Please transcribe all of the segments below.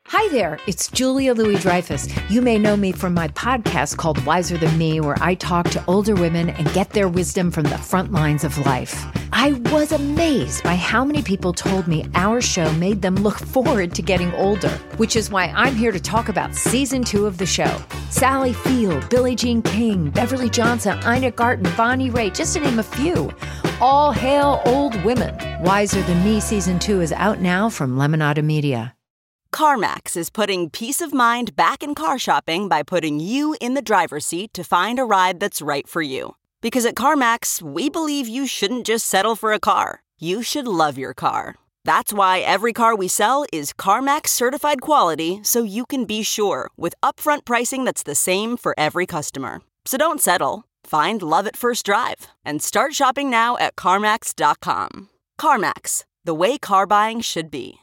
Hi there, it's Julia Louis-Dreyfus. You may know me from my podcast called Wiser Than Me, where I talk to older women and get their wisdom from the front lines of life. I was amazed by how many people told me our show made them look forward to getting older, which is why I'm here to talk about season 2 of the show. Sally Field, Billie Jean King, Beverly Johnson, Ina Garten, Bonnie Raitt, just to name a few. All hail old women. Wiser Than Me season 2 is out now from Lemonada Media. CarMax is putting peace of mind back in car shopping by putting you in the driver's seat to find a ride that's right for you. Because at CarMax, we believe you shouldn't just settle for a car. You should love your car. That's why every car we sell is CarMax certified quality, so you can be sure with upfront pricing that's the same for every customer. So don't settle. Find love at first drive and start shopping now at CarMax.com. CarMax, the way car buying should be.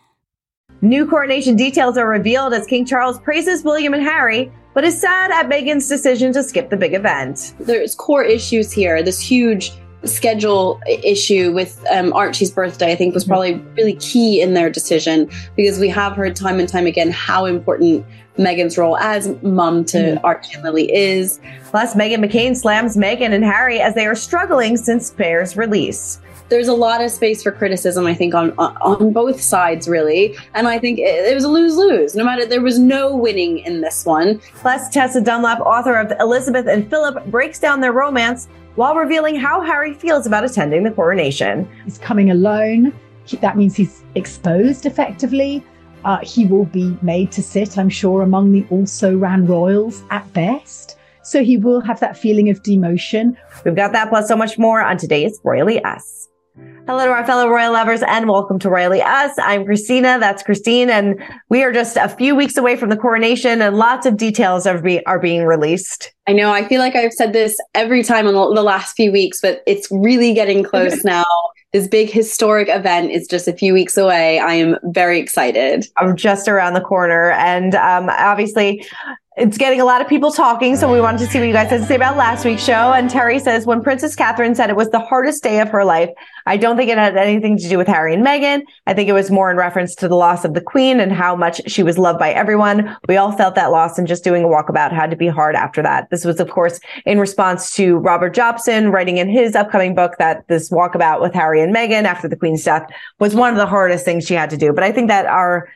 New coronation details are revealed as King Charles praises William and Harry, but is sad at Meghan's decision to skip the big event. There's core issues here. This huge schedule issue with Archie's birthday, I think, was probably really key in their decision, because we have heard time and time again how important Meghan's role as mum to Archie and Lily is. Plus, Meghan McCain slams Meghan and Harry as they are struggling since Bear's release. There's a lot of space for criticism, I think, on both sides, really. And I think it was a lose-lose. There was no winning in this one. Plus, Tessa Dunlap, author of Elizabeth and Philip, breaks down their romance while revealing how Harry feels about attending the coronation. He's coming alone. That means he's exposed effectively. He will be made to sit, I'm sure, among the also-ran royals at best. So he will have that feeling of demotion. We've got that plus so much more on today's Royally Us. Hello to our fellow royal lovers and welcome to Royally Us. I'm Christina, that's Christine, and we are just a few weeks away from the coronation and lots of details are being released. I know, I feel like I've said this every time in the last few weeks, but it's really getting close now. This big historic event is just a few weeks away. I am very excited. I'm just around the corner and obviously it's getting a lot of people talking, so we wanted to see what you guys had to say about last week's show. And Terry says, when Princess Catherine said it was the hardest day of her life, I don't think it had anything to do with Harry and Meghan. I think it was more in reference to the loss of the Queen and how much she was loved by everyone. We all felt that loss, and just doing a walkabout had to be hard after that. This was, of course, in response to Robert Jobson writing in his upcoming book that this walkabout with Harry and Meghan after the Queen's death was one of the hardest things she had to do. But I think that our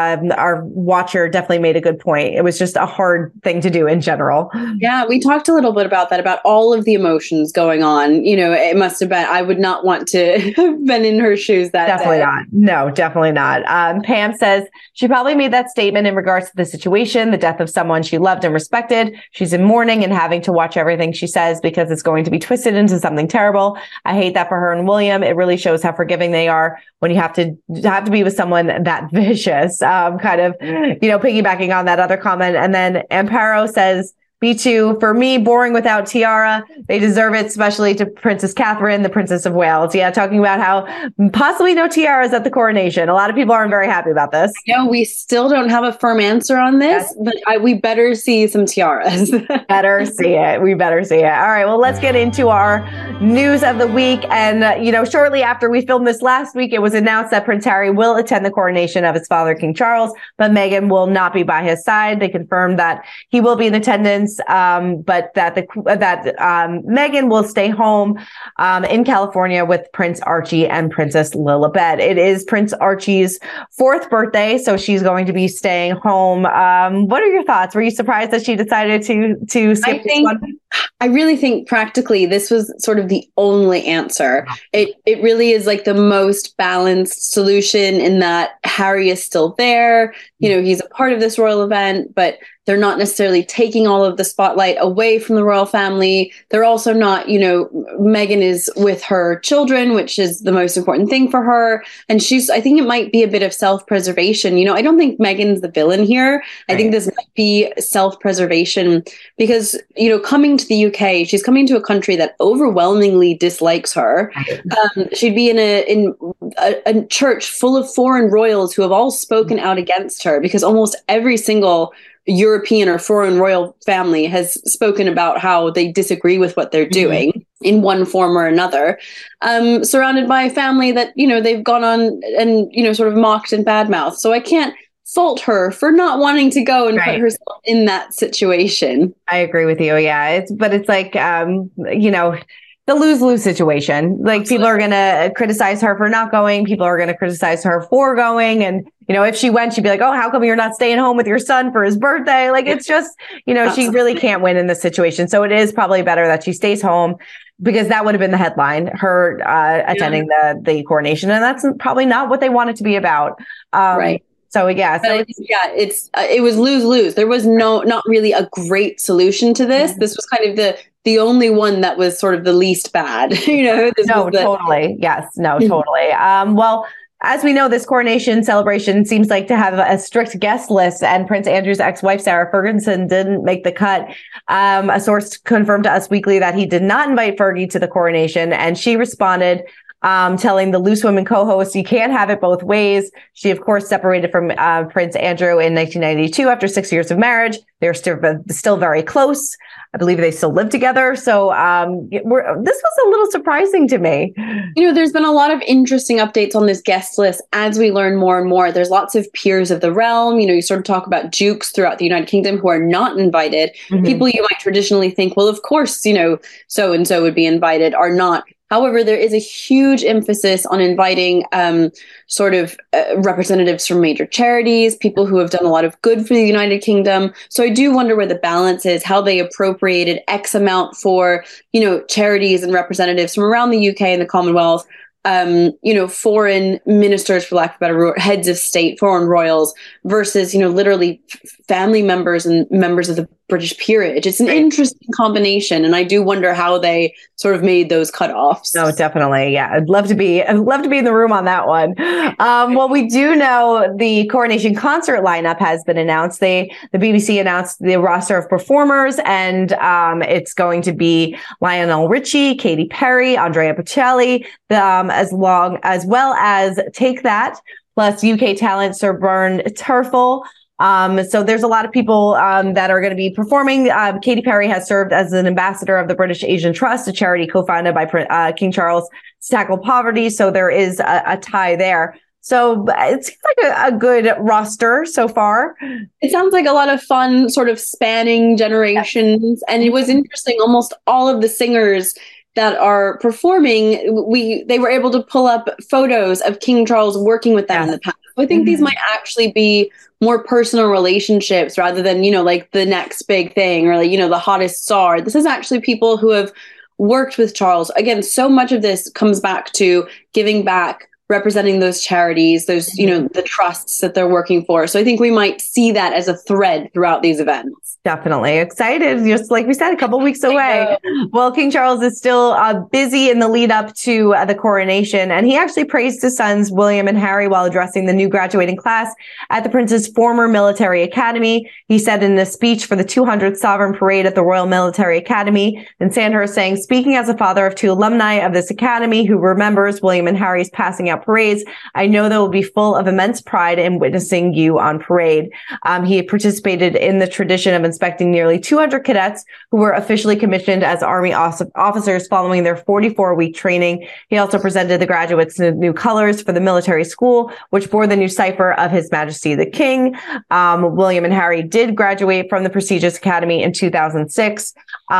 watcher definitely made a good point. It was just a hard thing to do in general. Yeah, we talked a little bit about that, about all of the emotions going on. You know, it must have been, I would not want to have been in her shoes that Definitely day. not. No, definitely not. Pam says she probably made that statement in regards to the situation, the death of someone she loved and respected. She's in mourning and having to watch everything she says because it's going to be twisted into something terrible. I hate that for her and William. It really shows how forgiving they are when you have to be with someone that vicious. Kind of, piggybacking on that other comment. And then Amparo says, me too. For me, boring without tiara. They deserve it, especially to Princess Catherine, the Princess of Wales. Yeah, talking about how possibly no tiaras at the coronation. A lot of people aren't very happy about this. No, we still don't have a firm answer on this, but we better see some tiaras. Better see it. We better see it. All right, well, let's get into our news of the week. And, shortly after we filmed this last week, it was announced that Prince Harry will attend the coronation of his father, King Charles, but Meghan will not be by his side. They confirmed that he will be in attendance, but that Meghan will stay home in California with Prince Archie and Princess Lilibet. It is Prince Archie's 4th birthday, so she's going to be staying home. What are your thoughts? Were you surprised that she decided to skip this one? I really think practically this was sort of the only answer. It really is like the most balanced solution in that Harry is still there. He's a part of this royal event, but they're not necessarily taking all of the spotlight away from the royal family. They're also not, Meghan is with her children, which is the most important thing for her. And I think it might be a bit of self-preservation. I don't think Meghan's the villain here. Right. I think this might be self-preservation because, coming to the UK, she's coming to a country that overwhelmingly dislikes her. She'd be in a church full of foreign royals who have all spoken out against her because almost every single European or foreign royal family has spoken about how they disagree with what they're doing in one form or another, surrounded by a family that, they've gone on and, sort of mocked and badmouthed. So I can't fault her for not wanting to go and put herself in that situation. I agree with you. Yeah. It's like, the lose-lose situation. Like, people are going to criticize her for not going. People are going to criticize her for going. And, if she went, she'd be like, oh, how come you're not staying home with your son for his birthday? Like, it's just, she really can't win in this situation. So it is probably better that she stays home, because that would have been the headline, her attending the coronation. And that's probably not what they want it to be about. Right. So yeah, it was lose-lose. There was not really a great solution to this. This was kind of the only one that was sort of the least bad. Totally. Yes, no, totally. Well, as we know, this coronation celebration seems like to have a strict guest list, and Prince Andrew's ex-wife, Sarah Ferguson, didn't make the cut. A source confirmed to Us Weekly that he did not invite Fergie to the coronation, and she responded, telling the Loose Women co-host, you can't have it both ways. She, of course, separated from Prince Andrew in 1992 after 6 years of marriage. They're still very close. I believe they still live together. So this was a little surprising to me. There's been a lot of interesting updates on this guest list as we learn more and more. There's lots of peers of the realm. You sort of talk about dukes throughout the United Kingdom who are not invited. Mm-hmm. People you might traditionally think, well, of course, so-and-so would be invited, are not. However, there is a huge emphasis on inviting representatives from major charities, people who have done a lot of good for the United Kingdom. So I do wonder where the balance is, how they appropriated X amount for, charities and representatives from around the UK and the Commonwealth, foreign ministers, for lack of a better word, heads of state, foreign royals, versus, literally family members and members of the British peerage. It's an interesting combination, and I do wonder how they sort of made those cutoffs. No, definitely. Yeah, I'd love to be in the room on that one. Well, we do know the coronation concert lineup has been announced. The BBC announced the roster of performers, and it's going to be Lionel Richie, Katy Perry, Andrea Bocelli, as well as Take That, plus UK talent Sir Byrne Turfel. So there's a lot of people that are going to be performing. Katy Perry has served as an ambassador of the British Asian Trust, a charity co-founded by King Charles to tackle poverty. So there is a tie there. So it seems like a good roster so far. It sounds like a lot of fun, sort of spanning generations. And it was interesting. Almost all of the singers that are performing, they were able to pull up photos of King Charles working with them in the past. So I think these might actually be more personal relationships rather than, like the next big thing or like, the hottest star. This is actually people who have worked with Charles. Again, so much of this comes back to giving back, representing those charities, those, the trusts that they're working for. So I think we might see that as a thread throughout these events. Definitely excited. Just like we said, a couple weeks away. Well, King Charles is still busy in the lead up to the coronation. And he actually praised his sons, William and Harry, while addressing the new graduating class at the prince's former military academy. He said in a speech for the 200th Sovereign Parade at the Royal Military Academy in Sandhurst, saying, speaking as a father of two alumni of this academy who remembers William and Harry's passing out parades, I know they will be full of immense pride in witnessing you on parade. He participated in the tradition of inspecting nearly 200 cadets who were officially commissioned as Army officers following their 44-week training. He also presented the graduates new colors for the military school, which bore the new cipher of His Majesty the King. William and Harry did graduate from the prestigious academy in 2006.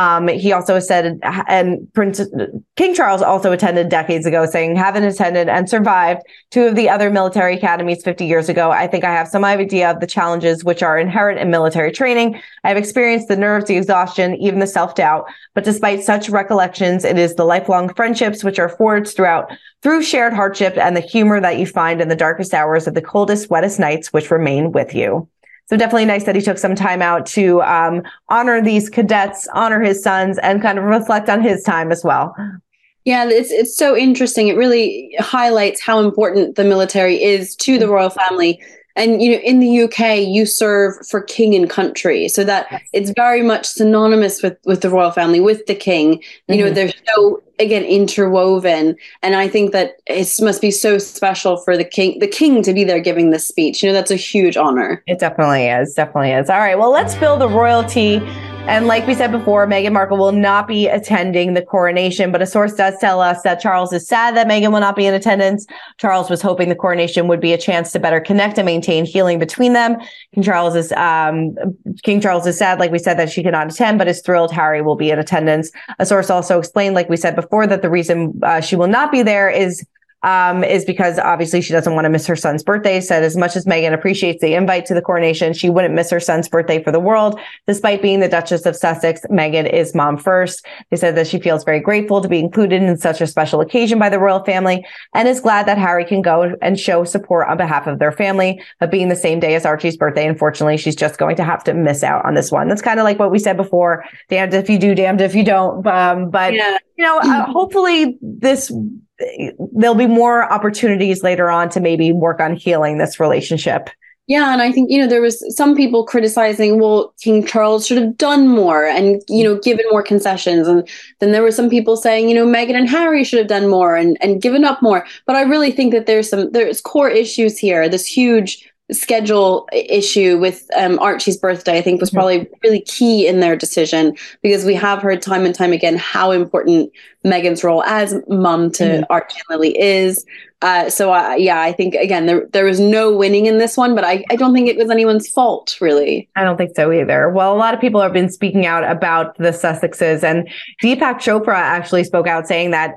He also said, and King Charles also attended decades ago, saying, having attended and survived two of the other military academies 50 years ago, I think I have some idea of the challenges which are inherent in military training. I've experienced the nerves, the exhaustion, even the self-doubt. But despite such recollections, it is the lifelong friendships which are forged through shared hardship and the humor that you find in the darkest hours of the coldest, wettest nights, which remain with you. So definitely nice that he took some time out to honor these cadets, honor his sons, and kind of reflect on his time as well. Yeah, it's so interesting. It really highlights how important the military is to the royal family. And, in the UK, you serve for king and country. So that it's very much synonymous with the royal family, with the king. They're so, again, interwoven. And I think that it must be so special for the king to be there giving this speech. That's a huge honor. It definitely is. Definitely is. All right. Well, let's fill the royalty And like we said before, Meghan Markle will not be attending the coronation, but a source does tell us that Charles is sad that Meghan will not be in attendance. Charles was hoping the coronation would be a chance to better connect and maintain healing between them. King Charles is sad, like we said, that she cannot attend, but is thrilled Harry will be in attendance. A source also explained, like we said before, that the reason she will not be there is because obviously she doesn't want to miss her son's birthday. Said as much as Meghan appreciates the invite to the coronation, she wouldn't miss her son's birthday for the world. Despite being the Duchess of Sussex, Meghan is mom first. They said that she feels very grateful to be included in such a special occasion by the royal family and is glad that Harry can go and show support on behalf of their family. But being the same day as Archie's birthday, unfortunately, she's just going to have to miss out on this one. That's kind of like what we said before. Damned if you do, damned if you don't. But, hopefully there'll be more opportunities later on to maybe work on healing this relationship. Yeah. And I think, there was some people criticizing, well, King Charles should have done more and, given more concessions. And then there were some people saying, Meghan and Harry should have done more and given up more. But I really think that there's core issues here. This huge schedule issue with Archie's birthday, I think, was probably really key in their decision, because we have heard time and time again how important Meghan's role as mum to Archie and Lily is. I think, again, there was no winning in this one, but I don't think it was anyone's fault, really. I don't think so either. Well, a lot of people have been speaking out about the Sussexes, and Deepak Chopra actually spoke out saying that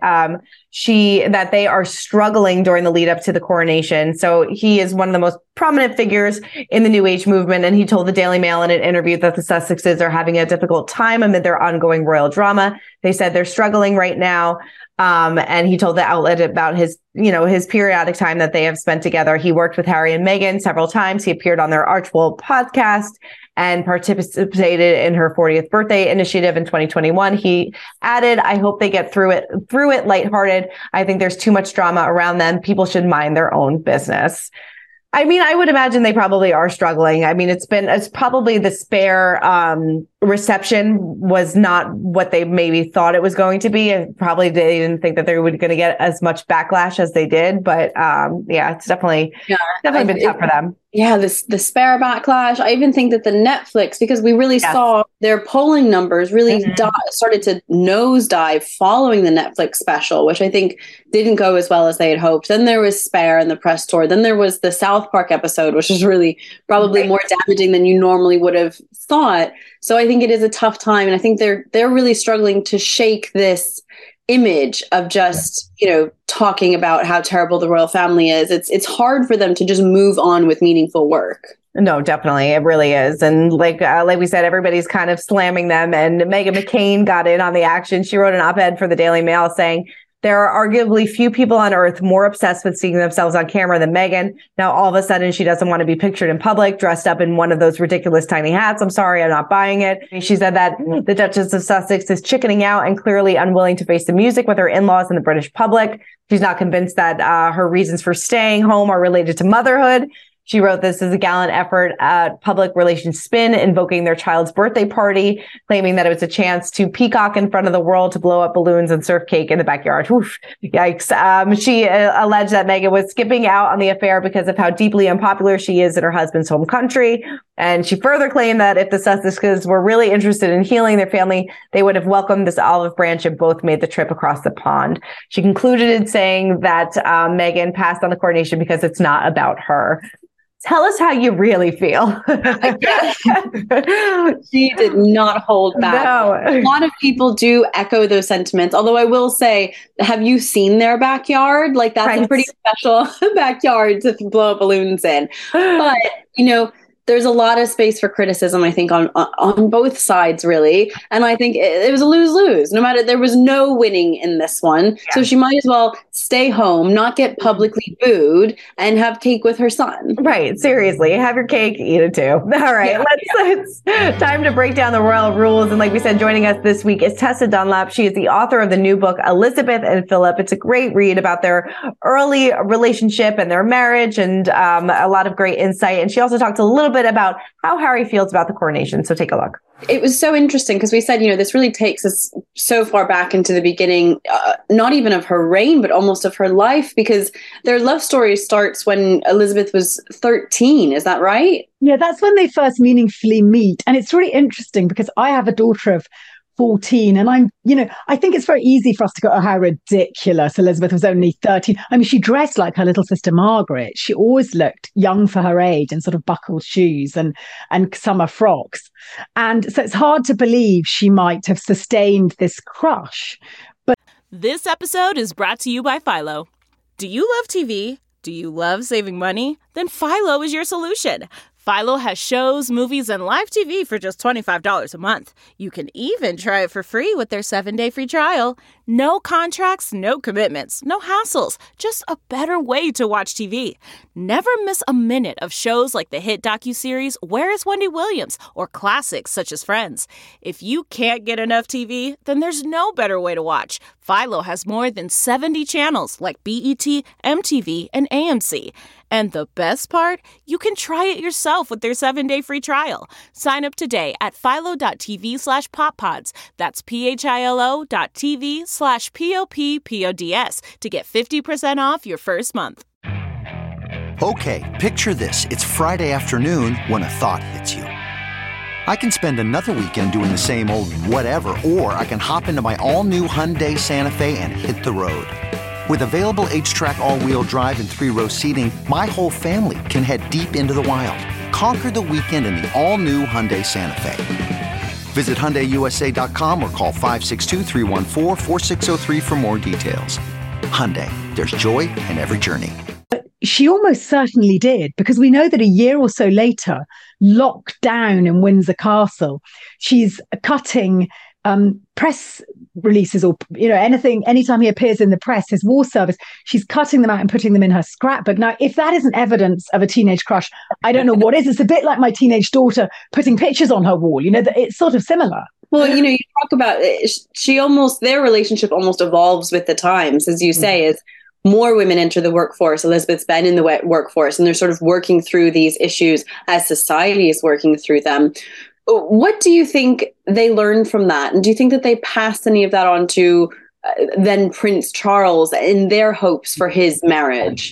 that they are struggling during the lead up to the coronation. So he is one of the most prominent figures in the New Age movement, and he told the Daily Mail in an interview that the Sussexes are having a difficult time amid their ongoing royal drama. They said they're struggling right now. And he told the outlet about his periodic time that they have spent together. He worked with Harry and Meghan several times. He appeared on their Archewell podcast and participated in her 40th birthday initiative in 2021. He added, I hope they get through it lighthearted. I think there's too much drama around them. People should mind their own business. I mean, I would imagine they probably are struggling. I mean, it's probably the spare reception was not what they maybe thought it was going to be. And probably they didn't think that they were going to get as much backlash as they did. But it's definitely been tough for them. Yeah, the spare backlash. I even think that the Netflix, because we really saw their polling numbers really started to nosedive following the Netflix special, which I think didn't go as well as they had hoped. Then there was Spare and the press tour. Then there was the South Park episode, which is really probably more damaging than you normally would have thought. So I think it is a tough time. And I think they're really struggling to shake this image of just, talking about how terrible the royal family is. It's hard for them to just move on with meaningful work. No, definitely. It really is. And like we said, everybody's kind of slamming them. And Meghan McCain got in on the action. She wrote an op-ed for the Daily Mail saying, there are arguably few people on earth more obsessed with seeing themselves on camera than Meghan. Now, all of a sudden, she doesn't want to be pictured in public, dressed up in one of those ridiculous tiny hats. I'm sorry, I'm not buying it. She said that the Duchess of Sussex is chickening out and clearly unwilling to face the music with her in-laws and the British public. She's not convinced that her reasons for staying home are related to motherhood. She wrote, this is a gallant effort at public relations spin, invoking their child's birthday party, claiming that it was a chance to peacock in front of the world, to blow up balloons and serve cake in the backyard. Oof, yikes. She alleged that Meghan was skipping out on the affair because of how deeply unpopular she is in her husband's home country. And she further claimed that if the Sussexes were really interested in healing their family, they would have welcomed this olive branch and both made the trip across the pond. She concluded in saying that Meghan passed on the coronation because it's not about her. Tell us how you really feel. She did not hold back. No. A lot of people do echo those sentiments. Although I will say, have you seen their backyard? Like, that's a pretty special backyard to blow up balloons in. But, there's a lot of space for criticism, I think, on both sides, really. And I think it was a lose-lose. There was no winning in this one. Yeah. So she might as well stay home, not get publicly booed, and have cake with her son. Right. Seriously. Have your cake, eat it too. All right. It's time to break down the royal rules. And like we said, joining us this week is Tessa Dunlap. She is the author of the new book, Elizabeth and Philip. It's a great read about their early relationship and their marriage, and a lot of great insight. And she also talked a little bit about how Harry feels about the coronation. So take a look. It was so interesting because we said, this really takes us so far back into the beginning, not even of her reign, but almost of her life, because their love story starts when Elizabeth was 13. Is that right? Yeah, that's when they first meaningfully meet. And it's really interesting because I have a daughter of 14 and I think it's very easy for us to go, oh, how ridiculous. Elizabeth was only 13. I mean, she dressed like her little sister Margaret. She always looked young for her age in sort of buckled shoes and summer frocks. And so it's hard to believe she might have sustained this crush. But this episode is brought to you by Philo. Do you love TV? Do you love saving money? Then Philo is your solution. Philo has shows, movies, and live TV for just $25 a month. You can even try it for free with their 7-day free trial. No contracts, no commitments, no hassles. Just a better way to watch TV. Never miss a minute of shows like the hit docuseries Where is Wendy Williams? Or classics such as Friends. If you can't get enough TV, then there's no better way to watch. Philo has more than 70 channels like BET, MTV, and AMC. And the best part? You can try it yourself with their 7-day free trial. Sign up today at philo.tv/poppods. That's philo.tv/poppods to get 50% off your first month. Okay, picture this. It's Friday afternoon when a thought hits you. I can spend another weekend doing the same old whatever, or I can hop into my all-new Hyundai Santa Fe and hit the road. With available H-Track all-wheel drive and 3-row seating, my whole family can head deep into the wild. Conquer the weekend in the all-new Hyundai Santa Fe. Visit HyundaiUSA.com or call 562-314-4603 for more details. Hyundai, there's joy in every journey. She almost certainly did, because we know that a year or so later, locked down in Windsor Castle, she's cutting press releases or anytime he appears in the press, his war service, she's cutting them out and putting them in her scrapbook. Now, if that isn't evidence of a teenage crush, I don't know what is. It's a bit like my teenage daughter putting pictures on her wall. It's sort of similar. Well, you talk about their relationship almost evolves with the times, as you say, as more women enter the workforce. Elizabeth's been in the workforce, and they're sort of working through these issues as society is working through them. What do you think they learned from that? And do you think that they passed any of that on to then Prince Charles in their hopes for his marriage?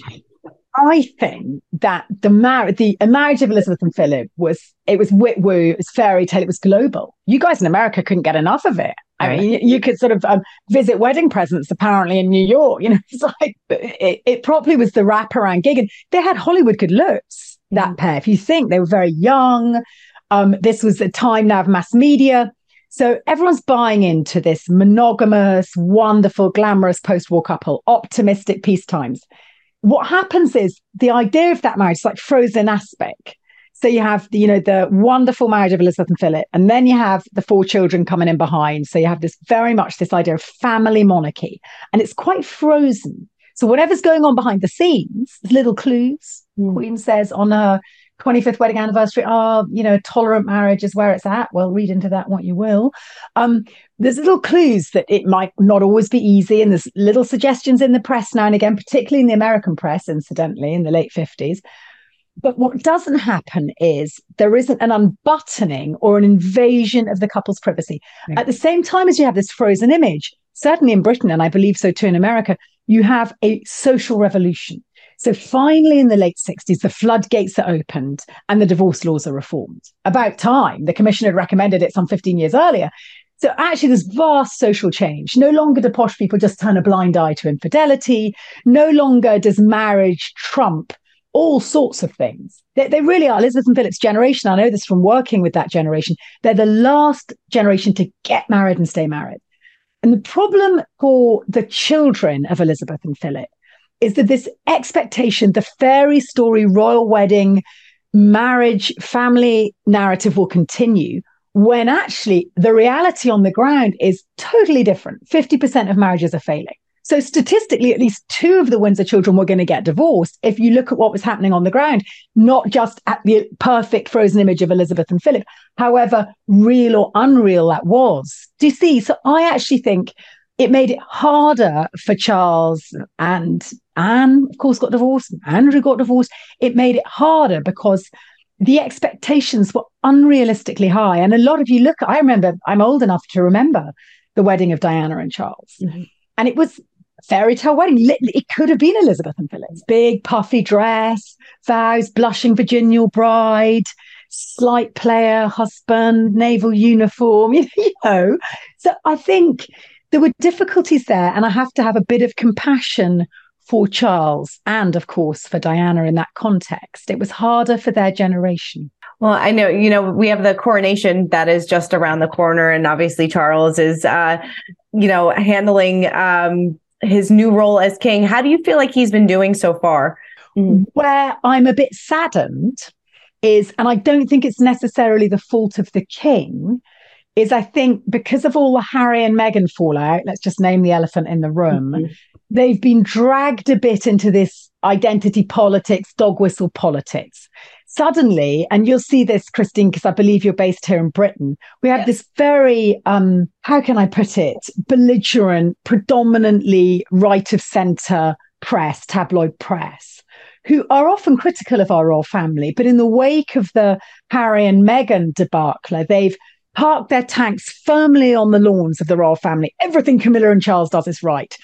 I think that the marriage of Elizabeth and Philip was wit woo, it was fairy tale, it was global. You guys in America couldn't get enough of it. I mean, you could sort of visit wedding presents apparently in New York. It's like it probably was the wraparound gig, and they had Hollywood good looks. That pair, if you think they were very young. This was a time now of mass media. So everyone's buying into this monogamous, wonderful, glamorous post-war couple, optimistic peace times. What happens is the idea of that marriage is like frozen aspic. So you have the wonderful marriage of Elizabeth and Philip, and then you have the 4 children coming in behind. So you have this idea of family monarchy, and it's quite frozen. So whatever's going on behind the scenes, little clues. Queen says on her 25th wedding anniversary, tolerant marriage is where it's at. Well, read into that what you will. There's little clues that it might not always be easy. And there's little suggestions in the press now and again, particularly in the American press, incidentally, in the late 50s. But what doesn't happen is there isn't an unbuttoning or an invasion of the couple's privacy. Right. At the same time as you have this frozen image, certainly in Britain, and I believe so too in America, you have a social revolution. So finally, in the late 60s, the floodgates are opened and the divorce laws are reformed. About time. The Commission had recommended it some 15 years earlier. So actually, there's vast social change. No longer do posh people just turn a blind eye to infidelity. No longer does marriage trump all sorts of things. They really are. Elizabeth and Philip's generation, I know this from working with that generation, they're the last generation to get married and stay married. And the problem for the children of Elizabeth and Philip is that this expectation, the fairy story, royal wedding, marriage, family narrative will continue, when actually the reality on the ground is totally different. 50% of marriages are failing. So statistically, at least 2 of the Windsor children were going to get divorced if you look at what was happening on the ground, not just at the perfect frozen image of Elizabeth and Philip, however real or unreal that was. Do you see? So I actually think it made it harder for Charles, and Anne, of course, got divorced. Andrew got divorced. It made it harder because the expectations were unrealistically high. And a lot of you I remember, I'm old enough to remember the wedding of Diana and Charles. Mm-hmm. And it was a fairy tale wedding. It could have been Elizabeth and Philip's. Big puffy dress, vows, blushing virginal bride, slight player husband, naval uniform, So I think there were difficulties there. And I have to have a bit of compassion for Charles and, of course, for Diana in that context. It was harder for their generation. Well, I know, we have the coronation that is just around the corner. And obviously Charles is, handling his new role as king. How do you feel like he's been doing so far? Where I'm a bit saddened is, and I don't think it's necessarily the fault of the king, is I think because of all the Harry and Meghan fallout, let's just name the elephant in the room, they've been dragged a bit into this identity politics, dog whistle politics. Suddenly, and you'll see this, Christine, because I believe you're based here in Britain, we have this very, how can I put it, belligerent, predominantly right of centre press, tabloid press, who are often critical of our royal family. But in the wake of the Harry and Meghan debacle, they've parked their tanks firmly on the lawns of the royal family. Everything Camilla and Charles does is right.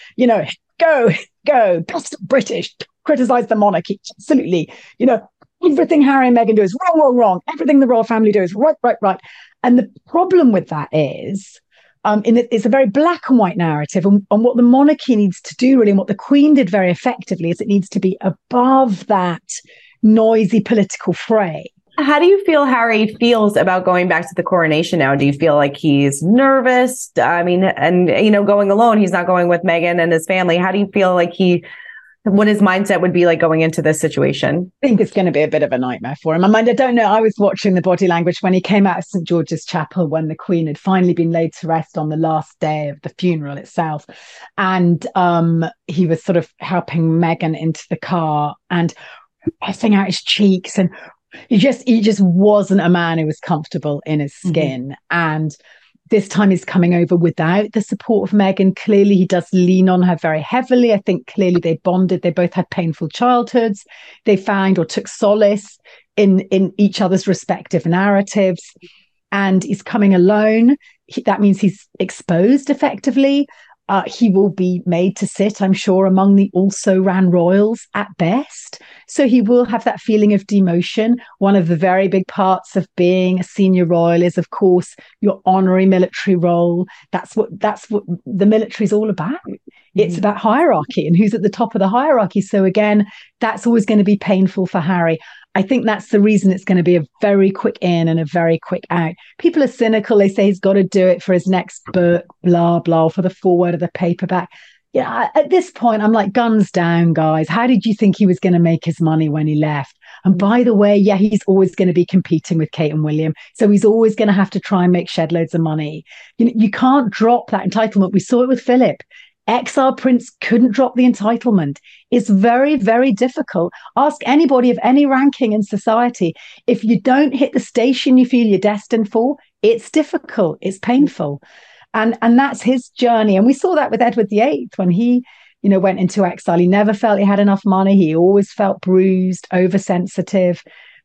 Go, best British, criticise the monarchy. Absolutely. Everything Harry and Meghan do is wrong. Everything the royal family do is right. And the problem with that is, it's a very black and white narrative. And what the monarchy needs to do, really, and what the Queen did very effectively, is it needs to be above that noisy political fray. How do you feel Harry feels about going back to the coronation now? Do you feel like he's nervous? I mean, and, going alone, he's not going with Meghan and his family. How do you feel like what his mindset would be like going into this situation? I think it's going to be a bit of a nightmare for him. I don't know. I was watching the body language when he came out of St. George's Chapel when the Queen had finally been laid to rest on the last day of the funeral itself. And he was sort of helping Meghan into the car and pressing out his cheeks. And he just wasn't a man who was comfortable in his skin. And this time he's coming over without the support of Meghan. Clearly, he does lean on her very heavily. I think clearly they bonded. They both had painful childhoods. They found or took solace in each other's respective narratives. And he's coming alone. That means he's exposed effectively. He will be made to sit, I'm sure, among the also-ran royals at best. So he will have that feeling of demotion. One of the very big parts of being a senior royal is, of course, your honorary military role. That's what the military is all about. It's about hierarchy and who's at the top of the hierarchy. So again, that's always going to be painful for Harry. I think that's the reason it's going to be a very quick in and a very quick out. People are cynical. They say he's got to do it for his next book, blah, blah, for the foreword of the paperback. At this point, I'm like, guns down, guys. How did you think he was going to make his money when he left? And by the way, he's always going to be competing with Kate and William. So he's always going to have to try and make shed loads of money. You can't drop that entitlement. We saw it with Philip. Exile Prince couldn't drop the entitlement. It's very, very difficult. Ask anybody of any ranking in society. If you don't hit the station you feel you're destined for, it's difficult. It's painful. And that's his journey. And we saw that with Edward VIII when he, went into exile. He never felt he had enough money. He always felt bruised, oversensitive.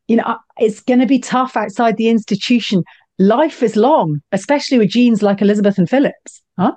It's going to be tough outside the institution. Life is long, especially with genes like Elizabeth and Philip's. Huh?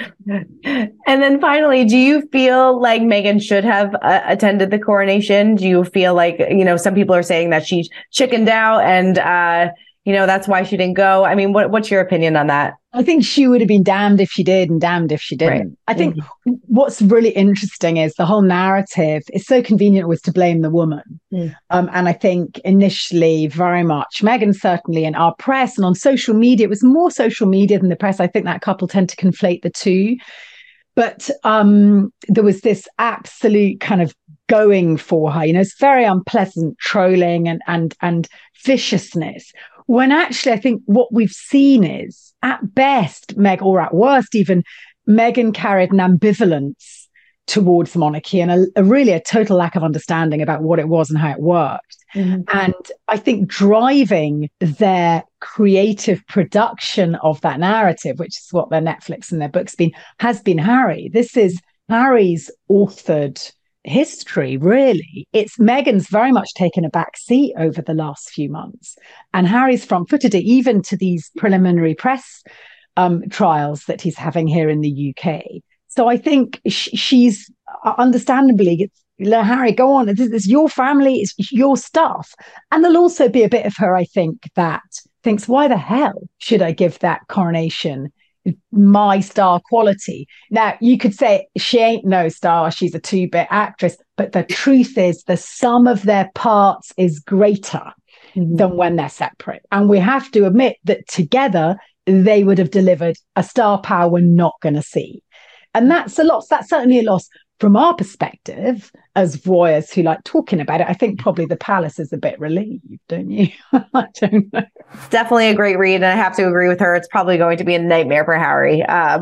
And then finally, do you feel like Meghan should have attended the coronation? Do you feel like, some people are saying that she chickened out and, that's why she didn't go? I mean, what's your opinion on that? I think she would have been damned if she did and damned if she didn't. Right. I think what's really interesting is the whole narrative is so convenient always to blame the woman. And I think initially very much, Meghan certainly in our press and on social media, it was more social media than the press. I think that couple tend to conflate the two. But there was this absolute kind of going for her, it's very unpleasant trolling and viciousness. When actually, I think what we've seen is, at best, or at worst even, Meghan carried an ambivalence towards the monarchy and a total lack of understanding about what it was and how it worked. And I think driving their creative production of that narrative, which is what their Netflix and their books has been Harry. This is Harry's authored history, really. It's Meghan's very much taken a back seat over the last few months, and Harry's front-footed it, even to these preliminary press trials that he's having here in the UK. So I think she's understandably, Harry, go on, this is your family, it's your stuff. And there'll also be a bit of her, I think, that thinks, why the hell should I give that coronation my star quality? Now, you could say she ain't no star, she's a 2-bit actress, but the truth is the sum of their parts is greater than when they're separate. And we have to admit that together, they would have delivered a star power we're not going to see. And that's a loss. That's certainly a loss from our perspective as voyeurs who like talking about it. I think probably the palace is a bit relieved, don't you? I don't know. Definitely a great read. And I have to agree with her. It's probably going to be a nightmare for Harry. Yeah.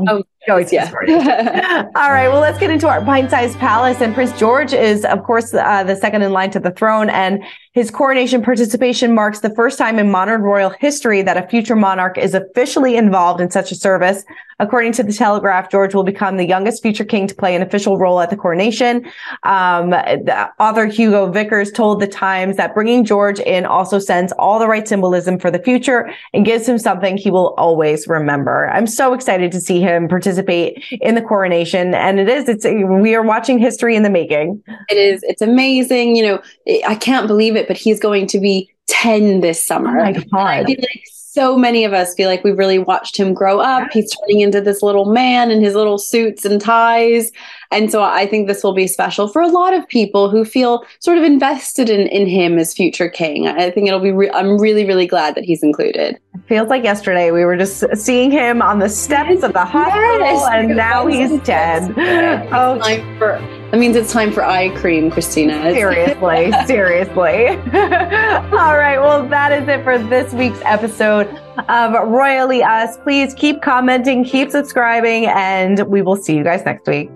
All right. Well, let's get into our pint-sized palace. And Prince George is, of course, the second in line to the throne. And his coronation participation marks the first time in modern royal history that a future monarch is officially involved in such a service. According to the Telegraph, George will become the youngest future king to play an official role at the coronation. The author Hugo Vickers told The Times that bringing George in also sends all the right symbolism for the future and gives him something he will always remember. I'm so excited to see him participate in the coronation. And we are watching history in the making. It is. It's amazing. You know, I can't believe it, but he's going to be 10 this summer. Oh my God. I feel like so many of us feel like we've really watched him grow up. He's turning into this little man in his little suits and ties. And so I think this will be special for a lot of people who feel sort of invested in him as future king. I think it'll be, I'm really, really glad that he's included. It feels like yesterday we were just seeing him on the steps of the hospital, and now he's dead. Oh, that means it's time for eye cream, Christina. Seriously. All right. Well, that is it for this week's episode of Royally Us. Please keep commenting, keep subscribing, and we will see you guys next week.